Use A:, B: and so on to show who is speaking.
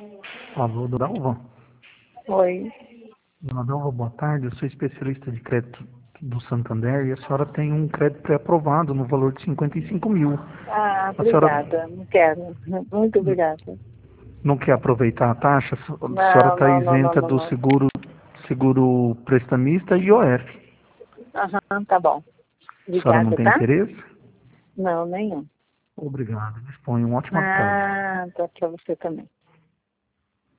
A: Alô, Dona Dalva?
B: Oi.
A: Dona Dalva, boa tarde. Eu sou especialista de crédito do Santander e a senhora tem um crédito pré-aprovado no valor de 55 mil.
B: Ah,
A: A senhora
B: obrigada. Não quero. Muito obrigada.
A: não quer aproveitar a taxa? A senhora
B: Não,
A: está
B: não, não, não,
A: isenta
B: não,
A: do
B: não.
A: seguro prestamista e IOF.
B: Aham, tá bom.
A: A senhora não
B: Obrigada,
A: tem
B: tá?
A: interesse?
B: Não, nenhum.
A: Obrigado. Disponha. Uma ótima tarde.
B: Ah, tá pra você também.